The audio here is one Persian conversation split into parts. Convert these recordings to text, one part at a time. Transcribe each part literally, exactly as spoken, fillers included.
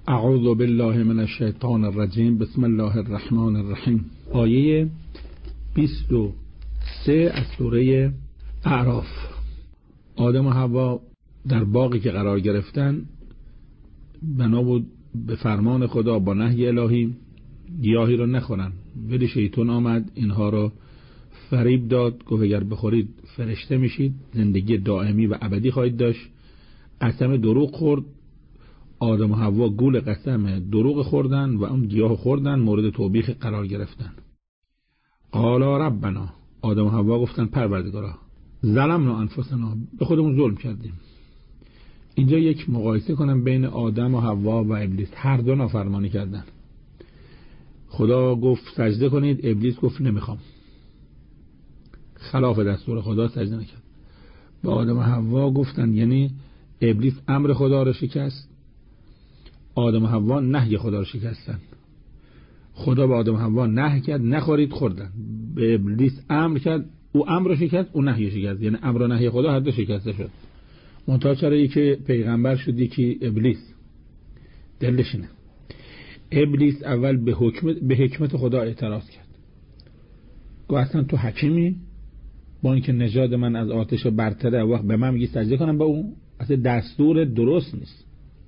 اعوذ بالله من الشیطان الرجیم. بسم الله الرحمن الرحیم. آیه بیست و سه از سوره اعراف. آدم و حوا در باغی که قرار گرفتن بنا بود به فرمان خدا با نهی الهی گیاهی رو نخورن، ولی شیطان آمد اینها رو فریب داد، گفت اگر بخورید فرشته میشید، زندگی دائمی و ابدی خواهید داشت. قسم دروغ خورد. آدم و حوا گول قسم دروغ خوردن و اون گیاه خوردن، مورد توبیخ قرار گرفتن. قالا ربنا، آدم و حوا گفتن پروردگارا، ظلمنا انفسنا، به خودمون ظلم کردیم. اینجا یک مقایسه کنم بین آدم و حوا و ابلیس. هر دو نافرمانی کردن. خدا گفت سجده کنید، ابلیس گفت نمیخوام، خلاف دستور خدا سجده نکرد. به آدم و حوا گفتن، یعنی ابلیس امر خدا رو شکست، آدم و حوا نهی خدا رو شکستن. خدا به آدم و حوا نهی کرد نخورید، خوردن. به ابلیس امر کرد، او امر رو شکست، او نهی شکست، یعنی امر و نهی خدا هر دو شکسته شد. منتها چرا یکی پیغمبر شد یکی ابلیس؟ دلش اینه. ابلیس اول به حکمت به حکمت خدا اعتراض کرد، گفت اصلا تو حکیمی؟ با اینکه نژاد من از آتش برتره، وقت به من میگی سجده کنم به اون؟ اصلا دستور درست نیست.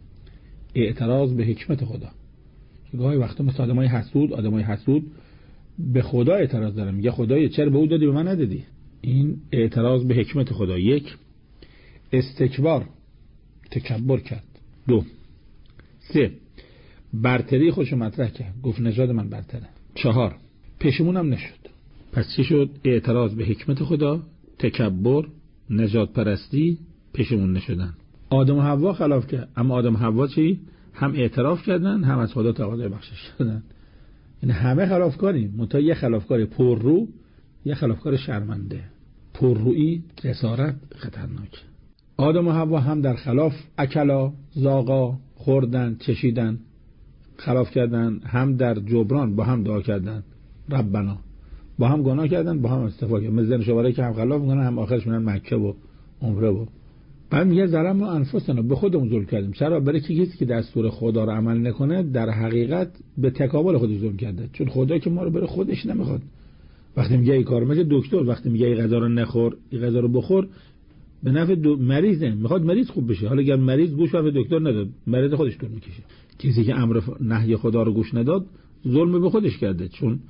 اعتراض به حکمت خدا. گاهی وقتا مثل آدمای حسود، آدمای حسود به خدا اعتراض دارن، میگه خدایا چرا به او دادی به من ندادی؟ این اعتراض به حکمت خدا. یک، استکبار، تکبر کرد. دو، سه، برتری خودشو مطرح کرد، گفت نژاد من برتره. چهار، پشیمونم نشد. پس چی شد؟ اعتراض به حکمت خدا، تکبر، نژاد پرستی، پشیمون نشدن. آدم و حوا خلاف کرد، اما آدم و حوا چی؟ هم اعتراف کردن، هم از خدا تقاضای بخشش کردن. این همه خلافکاریم، منتها یه خلافکار پررو، یه خلافکار شرمنده. پررویی جسارت خطرناک. آدم و حوا هم در خلاف اکلا، زاغا، خوردن، چشیدن، خلاف کردن، هم در جبران با هم دعا کردن ربنا، با هم گناه کردن، با هم استغفار کردن. مثل شواره که هم خلاف میکنن، هم آخرش میرن مکه و عمره و بعد میگه ظلمنا انفسنا، به خودمون ظلم کردیم. چرا؟ برای که کسی که دستور خدا رو عمل نکنه در حقیقت به تکامل خودش ظلم کرده، چون خدا که ما رو برای خودش نمیخواد. وقتی میگه این کارو، مثل دکتر وقتی میگه این غذا رو نخور، این غذا رو بخور، به نفع مریضه، میخواد مریض خوب بشه. حالا اگر مریض گوش به دکتر نداد، مریض خودش طول میکشه. کسی که امر نهی خدا رو گوش نداد ظلم به خودش کرده، چون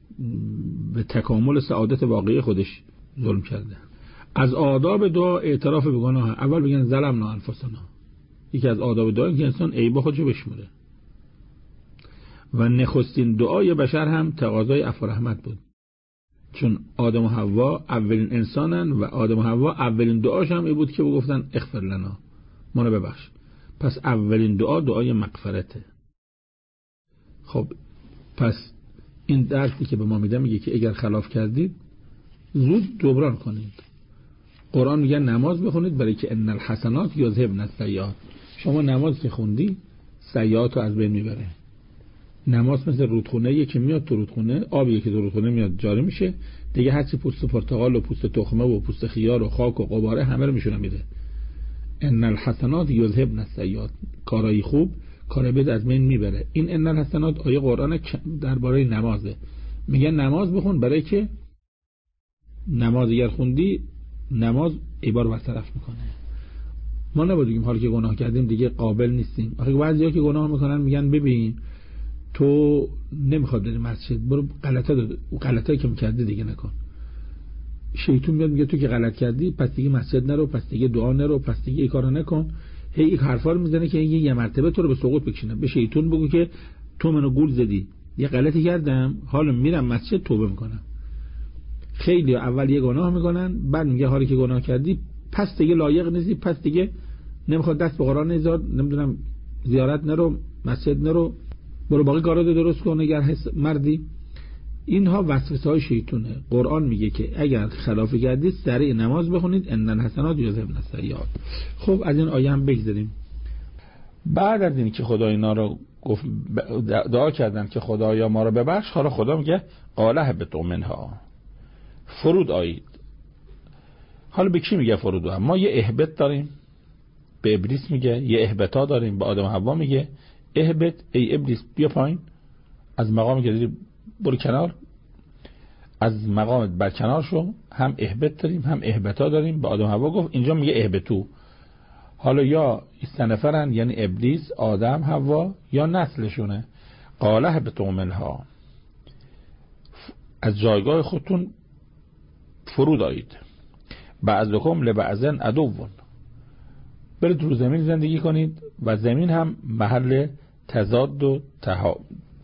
به تکامل سعادت واقعی خودش ظلم کرده. از آداب دعا اعتراف به گناه. اول بگن ظلمنا انفسنا. یکی از آداب دعا اینه که انسان عیب خودشو بشمره. و نخستین دعای بشر هم تقاضای عفو و رحمت بود، چون آدم و حوا اولین انسانن و آدم و حوا اولین دعاش هم این بود که بگفتن اغفر لنا، ما رو ببخش. پس اولین دعا دعای مغفرته. خب پس این درسی که به ما میده میگه که اگر خلاف کردید زود جبران کنید. قرآن میگه نماز بخونید، برای که ان الحسنات یذهبن السیئات. شما نماز که خوندی سیئات رو از بین میبره. نماز مثل رودخونه که میاد تو رودخونه، آبی که تو رودخونه میاد جاری میشه دیگه، هرچی پوست پرتقال و پوست تخمه و پوست خیار و خاک و غباره همه رو میشونه میده. ان الحسنات یذهبن السیئات، کارای خوب کار بد از بین میبره. این ان الحسنات آیه قرآن درباره نمازه. میگه نماز بخون، برای که نماز اگر خوندی نماز عبار برطرف میکنه. ما نباید بگیم حالا که گناه کردیم دیگه قابل نیستیم. آخه بعضیا که گناه میکنن میگن ببین تو نمیخواد بری مسجد، برو غلطا داد و غلطایی که میکردی دیگه نکن. شیطان میاد میگه تو که غلط کردی پس دیگه مسجد نرو، پس دیگه دعا نرو، پس دیگه این کارو نکن. هی این حرفا رو میزنه که یه مرتبه تو رو به سقوط بکشونه. به شیطان بگو که تو منو گول زدی، یه غلطی کردم، حالا میرم مسجد توبه میکنم. خیلی اول یه گناه میکنن، بعد میگه حالی که گناه کردی پس دیگه لایق نیستی، پس دیگه نمیخواد دست به قرآن نذار، نمیدونم زیارت نرو، مسجد نرو، برو باقی کارا رو درست کن اگر مردی. اینها وسوسه های شیطونه. قرآن میگه که اگر خلاف کردید سریع نماز بخونید، ان الحسنات یذهبن السیئات. خب از این آیه هم بگذریم. بعد از این که خدا اینا رو گفت دعا کردن که خدایا ما رو ببخش، حالا خدا میگه قال اهبطوا منها، فرود آیید. حالا به کی میگه فرود آیید؟ ما یه اهبط داریم به ابلیس میگه، یه اهبطا داریم به آدم و حوا میگه، اهبط ای ابلیس بیا پایین، از مقامی که داری برو کنار، از مقامت بر کنار شو. هم اهبط داریم هم اهبطا داریم. به آدم حوا گفت، اینجا میگه اهبطو. حالا یا سنفرن یعنی ابلیس، آدم، حوا، یا نسلشونه. قال اهبطوا منها، از جایگاه خودتون فرود آیید. بعضکم لبعض عدو، برید رو زمین زندگی کنید و زمین هم محل تضاد و تها...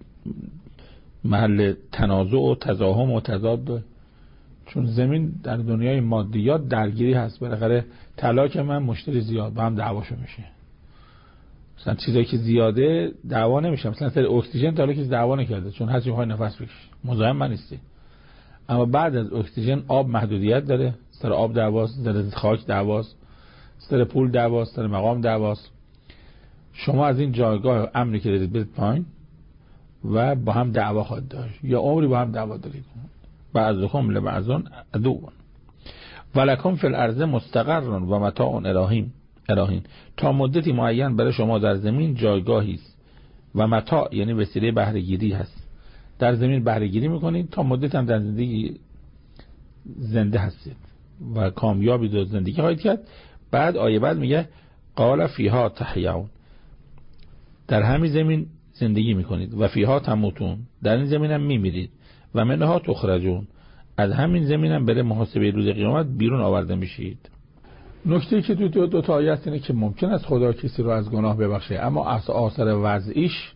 محل تنازع و تزاحم و تضاد، چون زمین در دنیای مادیات درگیری هست. بالاخره طلا که من مشتری زیاد با هم دعواشو میشه. مثلا چیزایی که زیاده دعوا نمیشه. مثلا سر اکسیژن تا حالا که دعوا نکرده، چون هر چی میخوای نفس بکشی مزاحم من نیستی. اما بعد از اکسیژن آب محدودیت داره، سر آب دعواست، سر خاک دعواست، سر پول دعواست، سر مقام دعواست. شما از این جایگاه امنی که دارید برید پایین و با هم دعوا خواهید داشت، یا عمری با هم دعوا دارید. بعضکم لبعض عدو ولکم فی الارض مستقر و متاع الهین الهین، تا مدتی معین برای شما در زمین جایگاهی است و متاع یعنی وسیله بهره گیری هست. در زمین بهره گیری میکنید، تا مدت هم در زندگی زنده هستید و کامیابی در زندگی خواهید کرد. بعد آیه بعد میگه قال فیها تحیون، در همین زمین زندگی میکنید، و فیها تموتون، در این زمین هم میمیرید، و منها تخرجون، از همین زمین هم بره محاسبه روز قیامت بیرون آورده میشید. نکته که تو دو, دو تا آیه است اینه که ممکن است خدا کسی رو از گناه ببخشه، اما آثار وضعیش،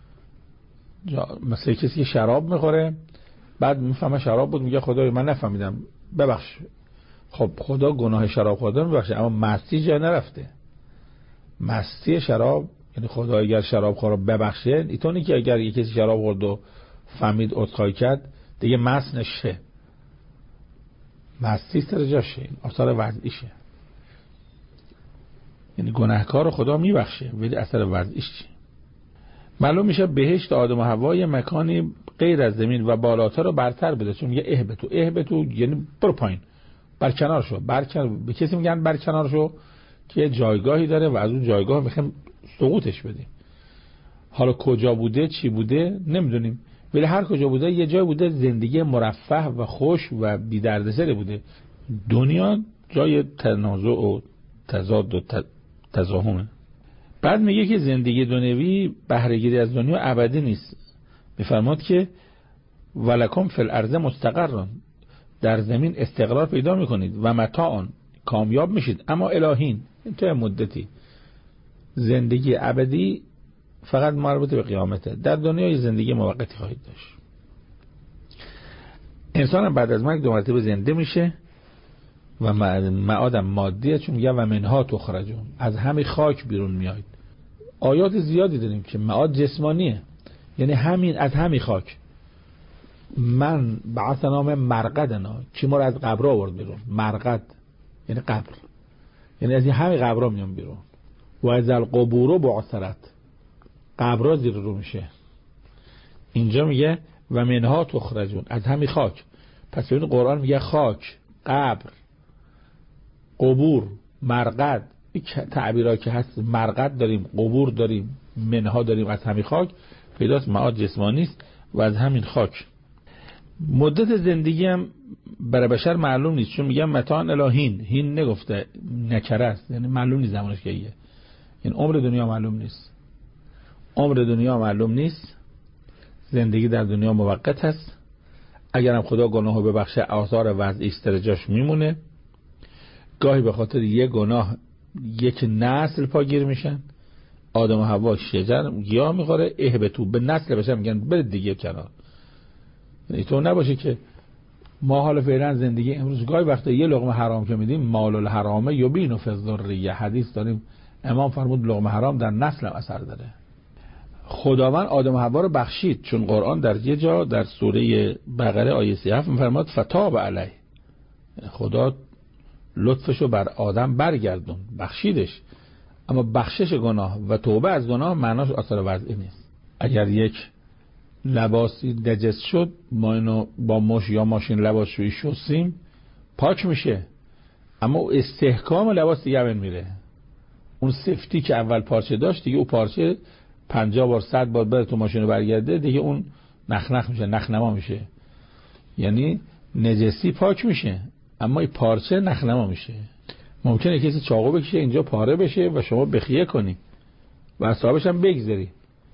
مثلا کسی که شراب میخوره بعد میفهمه شراب بود، میگه خدای من نفهمیدم ببخش. خب خدا گناه شراب خوردن میبخشه، اما مستی جا نرفته. مستی شراب یعنی خدا اگر شراب خور رو ببخشه، اینطوری که اگر یک کسی شراب خورد و فهمید عذرخواهی کرد دیگه مست نشه، مستی سر جاشه، این آثار وضعیشه. یعنی گناهکار رو خدا میبخشه ولی اثر وضعیش چیه؟ معلوم میشه بهشت آدم و حوا یه مکانی غیر از زمین و بالاتر رو برتر بده، چون میگه اهبطو. اهبطو یعنی برو پایین، برکنار شو. برکنار به کسی میگن برکنار شو که جایگاهی داره و از اون جایگاه میخوایم سقوطش بدیم. حالا کجا بوده چی بوده نمیدونیم، ولی هر کجا بوده یه جای بوده زندگی مرفه و خوش و بی دردسر بوده. دنیا جای تنازع و تضاد و تزاحمه. بعد میگه که زندگی دنیوی بهره‌گیری از دنیا ابدی نیست. میفرماد که ولکم فی الارض مستقر، در زمین استقرار پیدا میکنید، و متاع کامیاب میشید، اما الهین تا مدتی. زندگی ابدی فقط مربوط به قیامته، در دنیای زندگی موقتی خواهید داشت. انسان بعد از مرگ دو مرتبه زنده میشه و معادم مادیه، چون میگه و منها تخرجون، از همین خاک بیرون میایید. آیات زیادی داریم که معاد جسمانیه، یعنی همین از همین خاک. من بعث نام مرقدنا، کی ما رو از قبر آورد بیرون. مرقد یعنی قبر، یعنی از همین قبر میام بیرون. و از القبور بعثرت، قبر زیر رو میشه. اینجا میگه و منها تخرجون، از همین خاک. پس ببین قرآن میگه خاک، قبر، قبور، مرقد، این تعبیرها که هست. مرقد داریم، قبور داریم، منها داریم، از همین خاک پیداست. معاد جسمانی است و از همین خاک. مدت زندگی هم برای بشر معلوم نیست، چون میگم متاع الهین، هین نگفته نکره است، یعنی معلوم نیست زمانش کیه. این عمر دنیا معلوم نیست، عمر دنیا معلوم نیست. زندگی در دنیا موقت هست. اگرم خدا گناهو ببخشه آثار وضعی استرجاش میمونه. گاهی به خاطر یه گناه یک نسل پاگیر میشن. آدم و حوا شجر گیاه میخوره، اهبطو به نسل بشه میگن برید دیگه کنار. یعنی تو نباشه که ما حالا فعلا زندگی امروز گاهی وقتا یه لقمه حرام که میدیم مال الحرام یبین فی الذریه، حدیث داریم امام فرمود لقمه حرام در نسل هم اثر داره. خداوند آدم و حوا رو بخشید، چون قرآن در یه جا در سوره بقره آیه سی و هفت میفرماد فتاب علیه، خدا لطفشو بر آدم برگردون، بخشیدش. اما بخشش گناه و توبه از گناه معناش آثار وضعی نیست. اگر یک لباسی نجس شد، ما اینو با مش یا ماشین لباسشویی شستیم پاک میشه، اما استحکام لباس دیگه همین میره. اون سفتی که اول پارچه داشت دیگه اون پارچه پنجاه بار صد بار بره تو ماشین برگرده دیگه اون نخنخ میشه، نخنما میشه. یعنی نجسی پاک میشه اما این پارچه نخنما میشه. ممکنه کسی چاقو بکشه اینجا پاره بشه و شما بخیه کنی و اصابش هم بگذاری،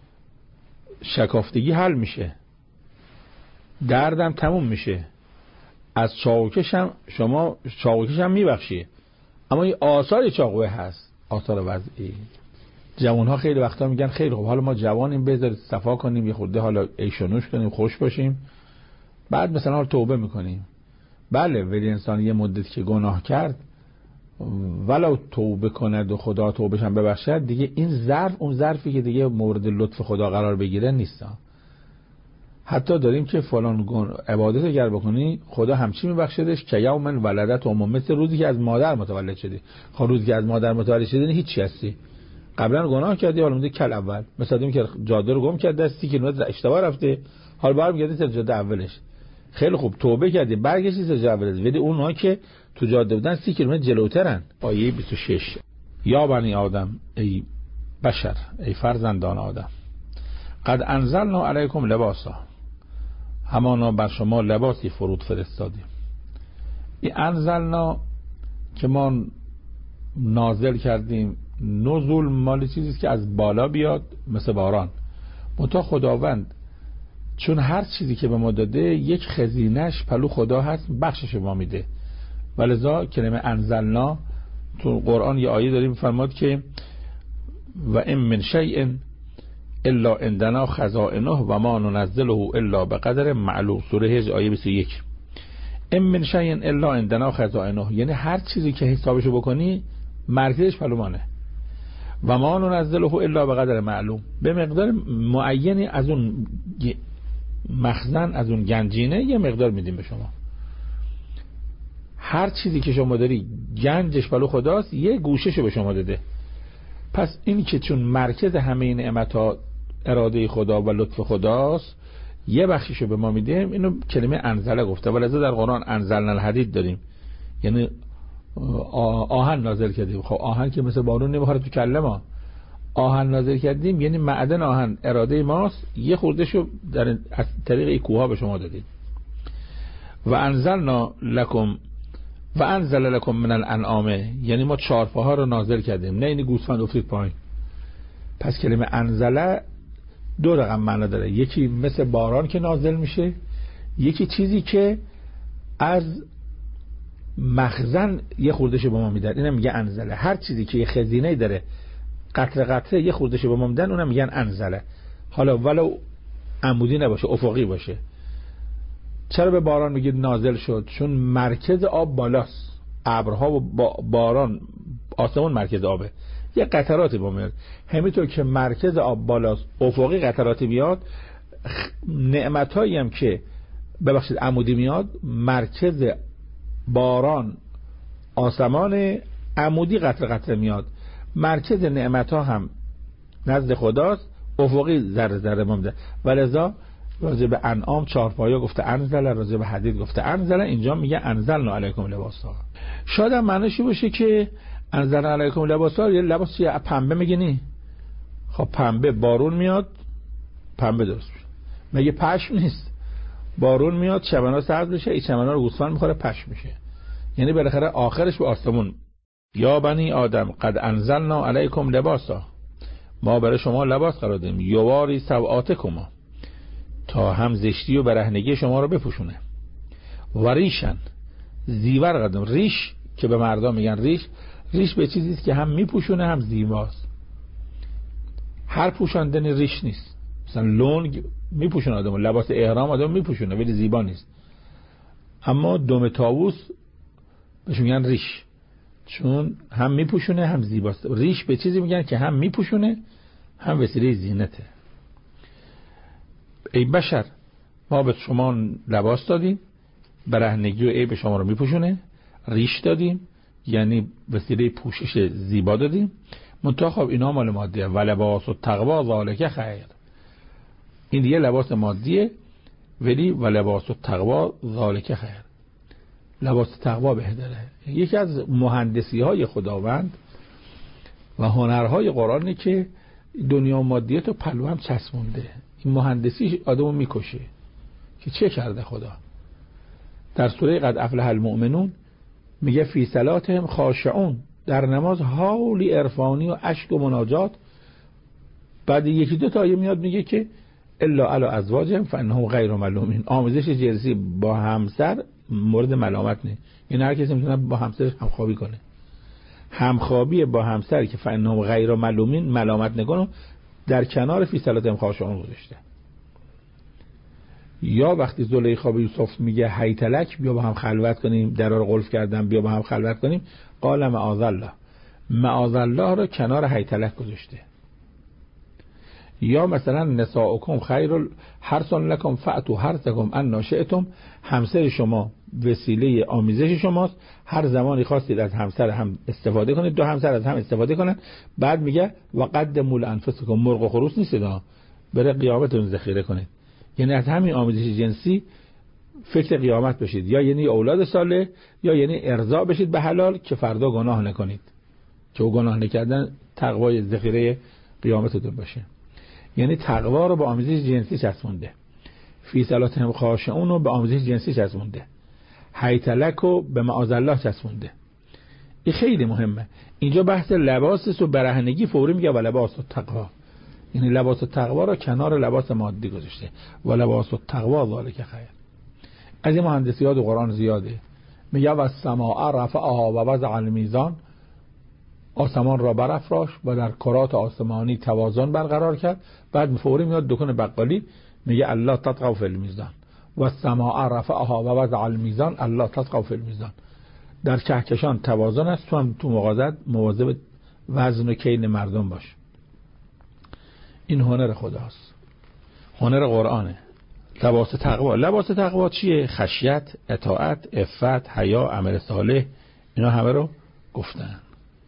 شکافتگی حل میشه، دردم تموم میشه، از چاقوکش هم شما چاقوکش هم میبخشی، اما این آثار چاقوه هست، آثار وضعی. جوان ها خیلی وقتا میگن خیلی خب حالا ما جوانیم بذارید صفا کنیم یه خورده حالا ایشونوش کنیم خوش باشیم بعد مثلا حالا توبه میکنیم. بله ولی انسان یه مدت که گناه کرد ولو توبه کند و خدا توبهش هم ببخشد دیگه این ظرف اون ظرفی که دیگه مورد لطف خدا قرار بگیره نیست. حتی داریم که فلان عبادت اگر بکنی خدا همچی میبخشدش که یوم ولدت ام، مثل روزی که از مادر متولد شدی. خب روزی که از مادر متولد شدی هیچ هستی، قبلا گناه کردی حالا میگه کل اول، مثلا این که جاده رو گم کرده سی کیلومتر اشتباه رفته حالا برمیگردی سر جاده اولش. خیلی خوب توبه کردی برگشتی سر جاده اولش، ولی اونها که تو جاده بودن سی کیلومتر جلوترن. آیه بیست و شش یا بنی آدم، ای بشر، ای فرزندان آدم، قد انزلنا علیکم لباسا، همانا بر شما لباسی فرود فرستادیم. این انزلنا که ما نازل کردیم، نزول مال چیزیست که از بالا بیاد مثل باران. منتها خداوند چون هر چیزی که به ما داده یک خزینش پلو خدا هست بخشش ما میده، ولذا کلمه انزلنا تو قرآن یه آیه داریم فرماد که و ان من شیء الا عندنا خزائنه و ما ننزله الا بقدر معلوم، سوره حج آیه بیست و یک. ان من شیء الا عندنا خزائنه، یعنی هر چیزی که حسابشو بکنی مرکزش پلومانه. و ما ننزله الا بقدر معلوم، به مقدار معینی از اون مخزن، از اون گنجینه یه مقدار میدیم به شما. هر چیزی که شما داری گنجش پلو خداست، یه گوشهشو به شما داده. پس این که چون مرکز همه این نعمت‌ها اراده خدا و لطف خداست یه بخشیشو به ما میدیم، اینو کلمه انزله گفته. ولذا در قرآن انزلنا الحدید داریم، یعنی آهن نازل کردیم. خب آهن که مثل بارون نمیخوره تو کله ما، آهن نازل کردیم یعنی معدن آهن اراده ماست، یه خوردهشو در از طریق این کوها به شما دادیم. و انزلنا لکم و انزل لکم من الانعام، یعنی ما چارپاها رو نازل کردیم، نه اینی گوسفند افتید پایین. پس کلمه انزله دو رقم معنا داره، یکی مثل باران که نازل میشه، یکی چیزی که از مخزن یه خوردهشو به ما میدن، اینم میگه انزله. هر چیزی که یه خزینه داره قطره قطره یه خوردهشو به ما میدن اونم میگن انزله، حالا ولو عمودی نباشه افقی باشه. چرا به باران میگید نازل شد؟ چون مرکز آب بالاست، ابرها و باران، آسمون مرکز آبه، یه قطراتی با میاد. همینطور که مرکز آب بالاست افقی قطراتی بیاد، نعمتایی هم که ببخشید عمودی میاد، مرکز باران آسمان، عمودی قطره قطره میاد. مرکز نعمتها هم نزد خداست، افقی ذره ذره میاد. ولذا راجع به انعام چهارپایا گفته انزل، راجع به حدید گفته انزل، اینجا میگه انزلنا علیکم لباسا. شاید هم معنیش باشه که انزلنا علیکم لباسا یه لباس چیه؟ پنبه میگنی؟ خب پنبه بارون میاد پنبه درست میشه، مگه پشم نیست؟ بارون میاد چمنا سبز میشه، این چمنا رو گوسفند میخوره پشم میشه، یعنی بالاخره آخرش به آسمون. یا بنی آدم قد انزلنا علیکم لباسا، ما برای شما لباس قرار دادیم، یواری سوآتکم، تا هم زشتی و برهنگی شما رو بپوشونه. و ریشن، زیور قدم. ریش که به مردان میگن ریش، ریش به چیزیست که هم میپوشونه هم زیباست. هر پوشاندن ریش نیست، مثلا لنگ میپوشونه آدمو، لباس احرام آدمو میپوشونه ولی زیبا نیست. اما دم طاووس بهش میگن ریش، چون هم میپوشونه هم زیباست. ریش به چیزی میگن که هم میپوشونه هم وسیله زینته. ای بشر، ما به شما لباس دادیم، برهنگی و عیب شما رو میپوشونه. ریش دادیم یعنی وسیله پوشش زیبا دادیم. منتها خب اینا مال مادیه. و لباس و تقوا ذالک خیر، این یه لباس مادیه، ولی و لباس و تقوا ذالک خیر، لباس تقوا بهتره. یکی از مهندسی های خداوند و هنرهای قرآنی که دنیا مادیت و پلو هم چسبونده. این مهندسی آدمو میکشه که چه کرده خدا. در سوره قد افلح المؤمنون میگه فی صلاتهم خاشعون، در نماز حالی عرفانی و اشک و مناجات. بعد یکی دو تا آیه میاد میگه که الا علی ازواجهم فانهم غیر ملومین، آمیزش جنسی با همسر مورد ملامت نه. یعنی هر کسی میتونه با همسرش همخوابی کنه. همخوابی با همسر که فانهم غیر ملومین، ملامت نکنه، در کنار فی صلاتهم خاشعون گذاشته. یا وقتی زلیخا به یوسف میگه هیتلک بیا با هم خلوت کنیم، درا رو قلف کردم بیا با هم خلوت کنیم، قال معاذ الله، معاذ الله رو کنار هیتلک گذاشته. یا مثلا نساؤکم خیر حرث لکم فأتوا حرثکم ان شئتم، همسر شما وسیله آمیزش شماست، هر زمانی خواستید از همسر هم استفاده کنید، دو همسر از هم استفاده کنن. بعد میگه وقدموا لانفسکم، مرغ و خروس نیست دا، بره قیامتتون ذخیره کنید. یعنی از همین آمیزش جنسی فکر قیامت بشید، یا یعنی اولاد صالح، یا یعنی ارضا بشید به حلال که فردا گناه نکنید، که گناه نکردن تقوای ذخیره قیامتتون باشه. یعنی تقوا رو با آمیزش جنسی چسبونده، فی صلاتهم خاشعون رو به آمیزش جنسی چسبونده، هیتلک رو به معاذ الله چسبونده. این خیلی مهمه. اینجا بحث لباس و برهنگی فوری میگه و لباس و تقوا، یعنی لباس و تقوا رو کنار لباس مادی گذاشته. و لباس و تقوا ذالک خیر. از این مهندسیات و قرآن زیاده. میگه و السماء رفعها و وضع المیزان، آسمان را برافراش و در کرات آسمانی توازن برقرار کرد. بعد فوری میاد دکان بقالی میگه الله تطغوا فی المیزان و السماء رفعها و وضع المیزان الله تطغوا فی المیزان. در کهکشان توازن است، تو هم تو مغازات مواظب وزن و کیل مردم باش. این هنر خداست، هنر قرآنه. لباس تقوا، لباس تقوا چیه؟ خشیت، اطاعت، عفت، حیا، عمل صالح، اینا همه رو گفتن.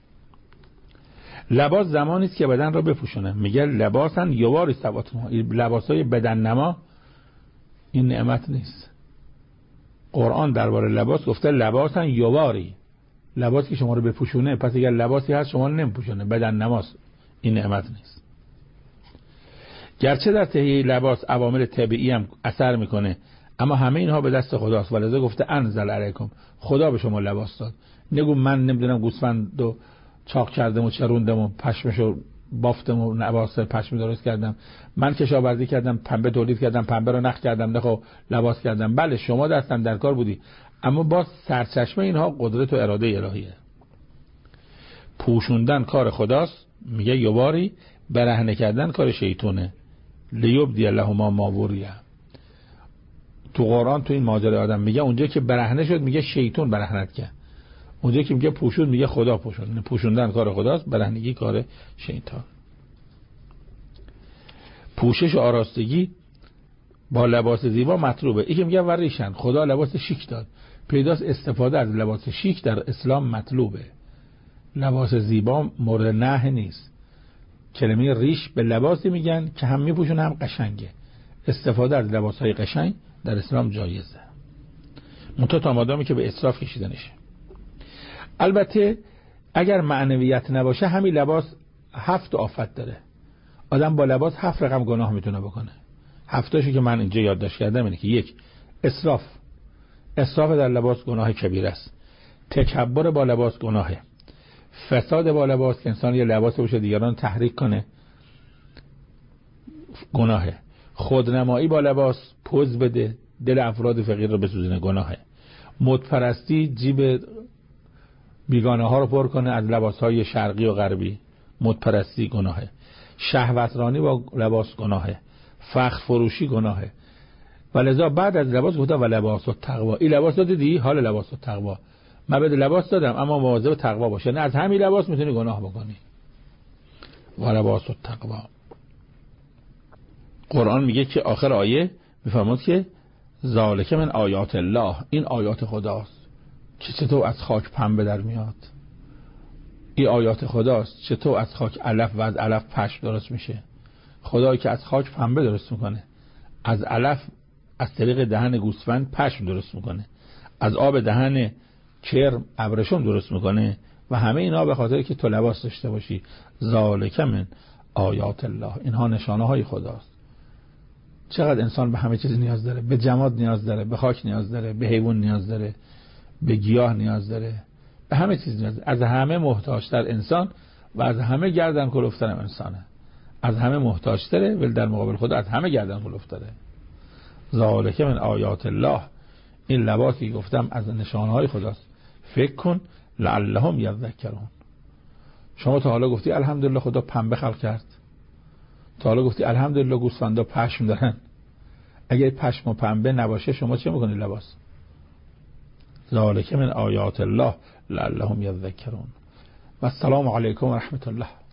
لباس زمانی است که بدن را بپوشونه. میگه لباسن یواری سواتون، لباسای بدن نما این نعمت نیست. قرآن درباره لباس گفته لباسن یواری، لباس که شما رو بپوشونه. پس اگر لباسی هست شما رو نمیپوشونه، بدن نماست، این نعمت نیست. گرچه در تهیه لباس عوامل طبیعی هم اثر میکنه، اما همه اینها به دست خداست. ولذا گفته انزل علیکم، خدا به شما لباس داد. نگو من نمیدونم گوسفند و چاق کردم و چروندم و پشمشو بافتم و لباس پشمی درست کردم، من کشاورزی کردم، پنبه تولید کردم، پنبه رو نخ کردم، نخو لباس کردم. بله شما دستن در کار بودی، اما باز سرچشمه اینها قدرت و اراده الهیه. پوشوندن کار خداست. میگه یواری، برهنه کردن کار شیطونه. لیبدی لهما ما وریا. تو قرآن تو این ماجرای آدم میگه اونجا که برهنه شد میگه شیطان برهنت کرد، اونجا که میگه پوشون میگه خدا پوشون. پوشوندن کار خداست، برهنگی کار شیطان. پوشش و آراستگی با لباس زیبا مطلوبه. این که میگه وریشن، خدا لباس شیک داد. پیداست استفاده از لباس شیک در اسلام مطلوبه. لباس زیبا مورد نهی نیست. کلمه ریش به لباسی میگن که هم میپوشونه هم قشنگه. استفاده از لباسهای قشنگ در اسلام جایزه، منتها تا مادامی که به اسراف کشیده نشه. البته اگر معنویت نباشه همین لباس هفت آفت داره. آدم با لباس هفت رقم گناه میتونه بکنه. هفتاشو که من اینجا یادداشت کردم اینه که یک، اسراف، اسراف در لباس گناه کبیره است. تکبر با لباس گناهه. فساد با لباس، که انسان یه لباس باشه دیگران تحریک کنه، گناهه. خودنمایی با لباس، پوز بده، دل افراد فقیر رو بسوزونه، گناهه. مدپرستی، جیب بیگانه ها رو پر کنه از لباس های شرقی و غربی، مدپرستی گناهه. شهوترانی با لباس گناهه. فخر فروشی گناهه. ولذا بعد از لباس گفته و لباس و تقوا. این لباس دادی، حال لباس و تقوا. من بده لباس دادم اما مواظب تقوا باشه، نه از همین لباس میتونی گناه بکنی. و لباس و تقوا. قرآن میگه که آخر آیه میفرماد که ذالک من آیات الله، این آیات خداست که چطور از خاک پنبه در میاد. این آیات خداست چطور از خاک علف و از علف پشم درست میشه. خدایی که از خاک پنبه درست میکنه، از علف از طریق دهن گوسفند پشم درست میکنه، از آب دهن کرم ابرشم درست میکنه، و همه اینا به خاطر که تو لباس داشته باشی. ذالک من آیات الله، اینها نشانه های خداست. چقدر انسان به همه چیز نیاز داره، به جماد نیاز داره، به خاک نیاز داره، به حیوان نیاز داره، به گیاه نیاز داره، به همه چیز نیاز داره. از همه محتاجتر انسان و از همه گردن کلفتر انسانه. از همه محتاجتره ولی در مقابل خدا از همه گردن کلفتره. ذالک من آیات الله، این لباسی گفتم از نشانهای خداست. فکر کن لعلهم یذکرون. شما تا حالا گفتی الحمدلله خدا پنبه خلق کرد؟ تا حالا گفتی الحمدلله گوسفندا پشم دارن؟ اگه پشم و پنبه نباشه شما چه میکنی لباس؟ ذالک من آیات الله لعلهم یذکرون. و السلام علیکم و رحمت الله.